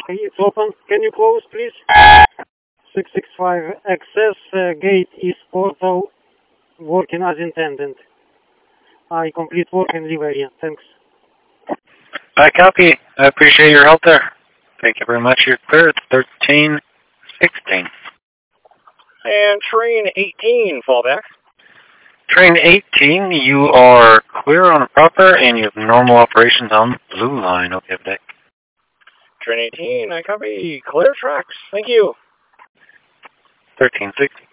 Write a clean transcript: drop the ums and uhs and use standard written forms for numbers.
It's open. Can you close, please? 665 access gate is auto working as intended. I complete work and leave area. Thanks. I copy. I appreciate your help there. Thank you very much. You're clear. It's 1316. And train 18, fallback. Train 18, you are clear on the proper, and you have normal operations on the blue line. Hope you have a day. Train 18, I copy. Clear tracks. Thank you. 1360.